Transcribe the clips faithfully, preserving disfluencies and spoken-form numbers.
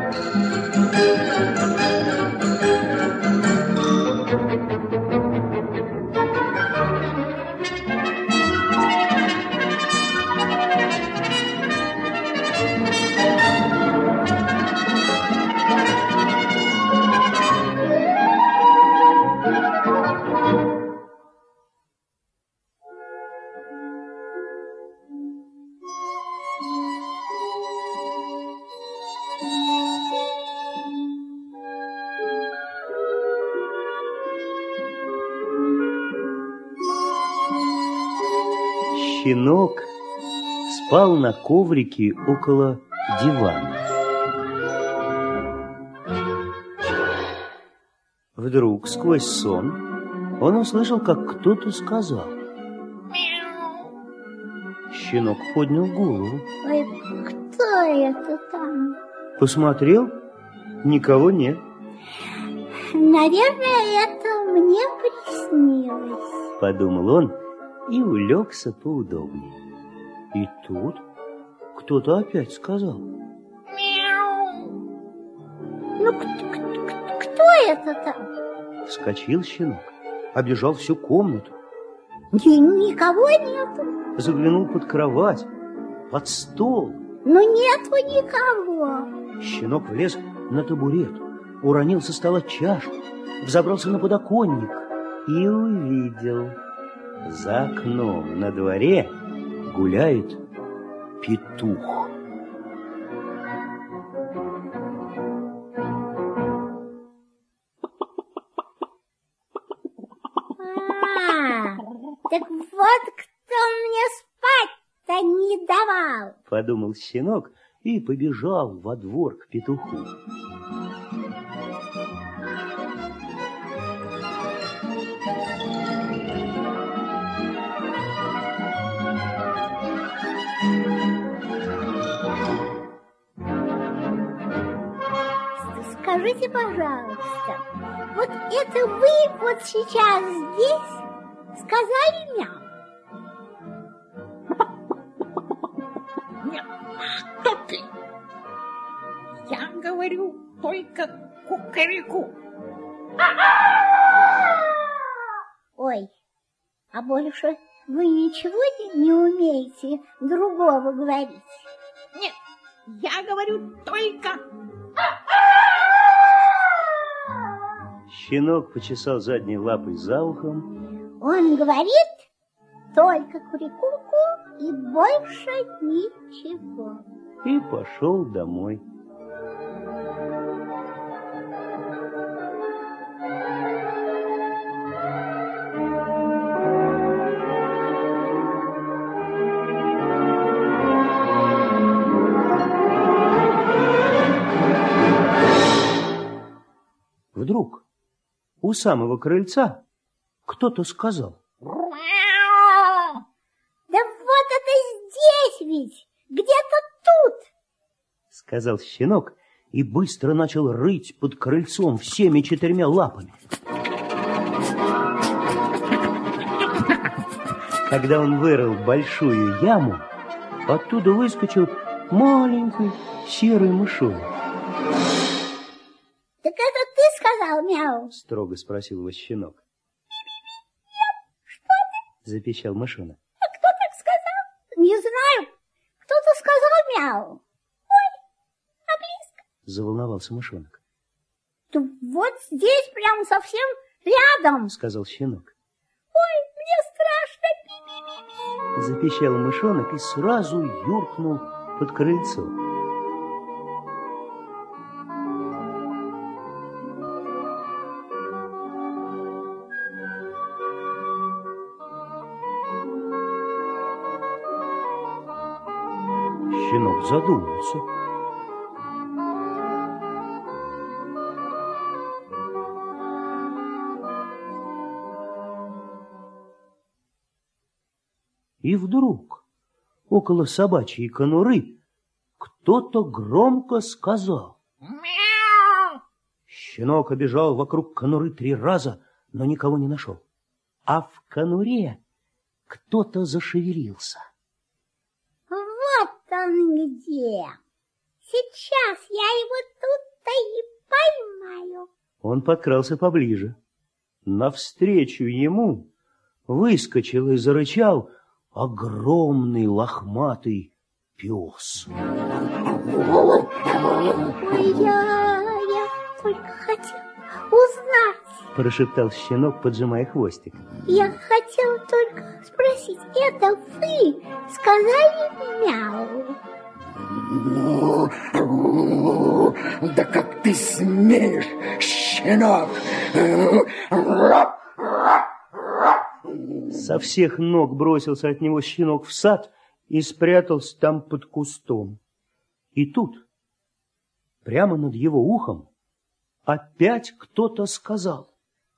Щенок спал на коврике около дивана. Вдруг сквозь сон он услышал, как кто-то сказал: «Мяу». Щенок поднял голову. Ой, кто это там? Посмотрел, никого нет. Наверное, это мне приснилось, подумал он и улегся поудобнее. И тут кто-то опять сказал: «Мяу». Ну, кто, кто это там? Вскочил щенок, обежал всю комнату. Никого нету. Заглянул под кровать, под стол. Ну, нету никого. Щенок влез на табурет, уронил со стола чашку, взобрался на подоконник и увидел: за окном на дворе гуляет петух. А, так вот кто мне спать-то не давал, подумал щенок и побежал во двор к петуху. Скажите, пожалуйста, вот это вы вот сейчас здесь сказали мяу? Нет, что ты? Я говорю только кукареку. Ой, а больше вы ничего не умеете другого говорить? Нет, я говорю только... Щенок почесал задней лапой за ухом. Он говорит только курикулку и больше ничего. И пошел домой. Вдруг у самого крыльца кто-то сказал: «Мяу! Да вот это здесь ведь, где-то тут!» сказал щенок и быстро начал рыть под крыльцом всеми четырьмя лапами. Когда он вырыл большую яму, оттуда выскочил маленький серый мышонок. «Так это ты сказал мяу?» строго спросил его щенок. «Что ты?» запищал мышонок. «А кто так сказал?» «Не знаю. Кто-то сказал мяу. Ой, а близко?» заволновался мышонок. «Да вот здесь прям совсем рядом», сказал щенок. «Ой, мне страшно!» запищал мышонок и сразу юркнул под крыльцо. Щенок задумался. И вдруг около собачьей конуры кто-то громко сказал: «Мяу!» Щенок обежал вокруг конуры три раза, но никого не нашел. А в конуре кто-то зашевелился. «Вот он где! Сейчас я его тут Он подкрался поближе. Навстречу ему выскочил и зарычал огромный лохматый пес. Ой, я, я только хотел узнать, прошептал щенок, поджимая хвостик. Я хотел только спросить, это вы сказали мяу? Да как ты смеешь, щенок! Со всех ног бросился от него щенок в сад и спрятался там под кустом. И тут, прямо над его ухом, опять кто-то сказал.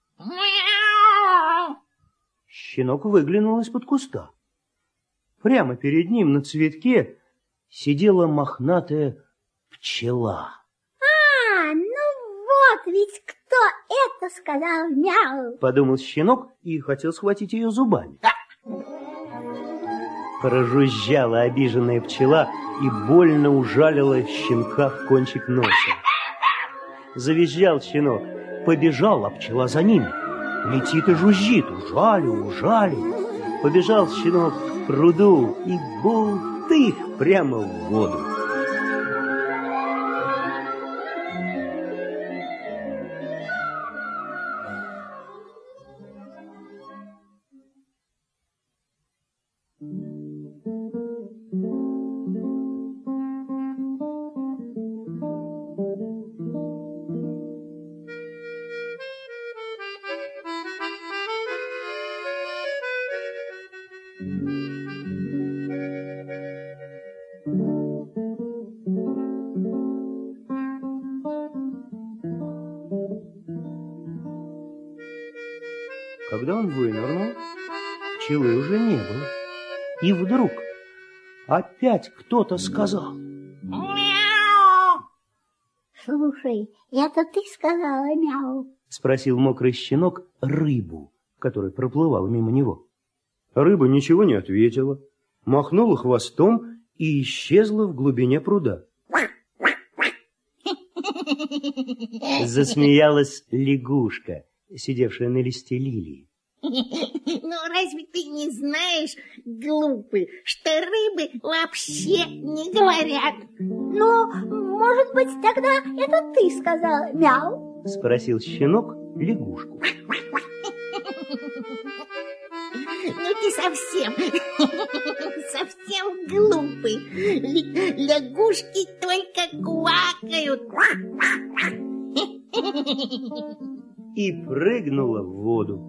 Мяу! Щенок выглянул из-под куста. Прямо перед ним на цветке сидела мохнатая пчела. А, ну вот ведь кто это сказал мяу. Подумал щенок и хотел схватить ее зубами. Прожужжала обиженная пчела и больно ужалила щенка в кончик носа. Завизжал щенок, побежал, а пчела за ним. Летит и жужжит, ужали, ужали. Побежал щенок к пруду и бултых прямо в воду. Когда он вынырнул, пчелы уже не было. И вдруг опять кто-то сказал. Мяу! Слушай, это ты сказала мяу? Спросил мокрый щенок рыбу, которая проплывала мимо него. Рыба ничего не ответила, махнула хвостом и исчезла в глубине пруда. Засмеялась лягушка, сидевшая на листе лилии. Ну, разве ты не знаешь, глупый, что рыбы вообще не говорят? Ну, может быть, тогда это ты сказала мяу? Спросил щенок лягушку. Ну, ты совсем, совсем глупый. Л- лягушки только квакают. И прыгнула в воду.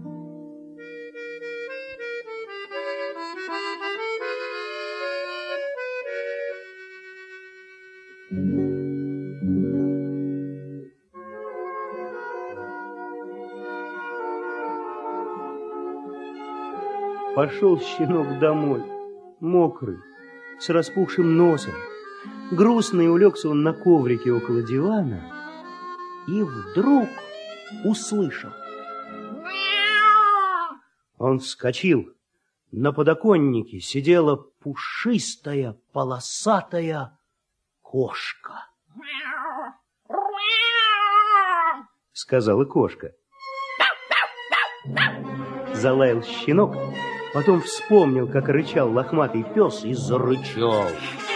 Пошел щенок домой, мокрый, с распухшим носом. Грустный улегся он на коврике около дивана и вдруг услышал. Мяу! Он вскочил. На подоконнике сидела пушистая, полосатая кошка. Мяу! Мяу! Сказала кошка. Залаял щенок, потом вспомнил, как рычал лохматый пес, и зарычал.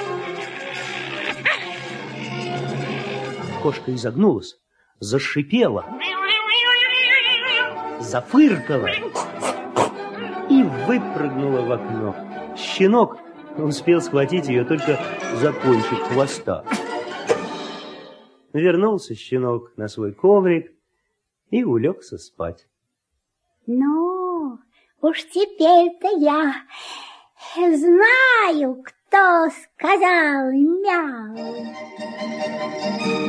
Кошка изогнулась, зашипела, зафыркала и выпрыгнула в окно. Щенок успел схватить ее только за кончик хвоста. Вернулся щенок на свой коврик и улегся спать. Ну, уж теперь-то я знаю, кто сказал мяу.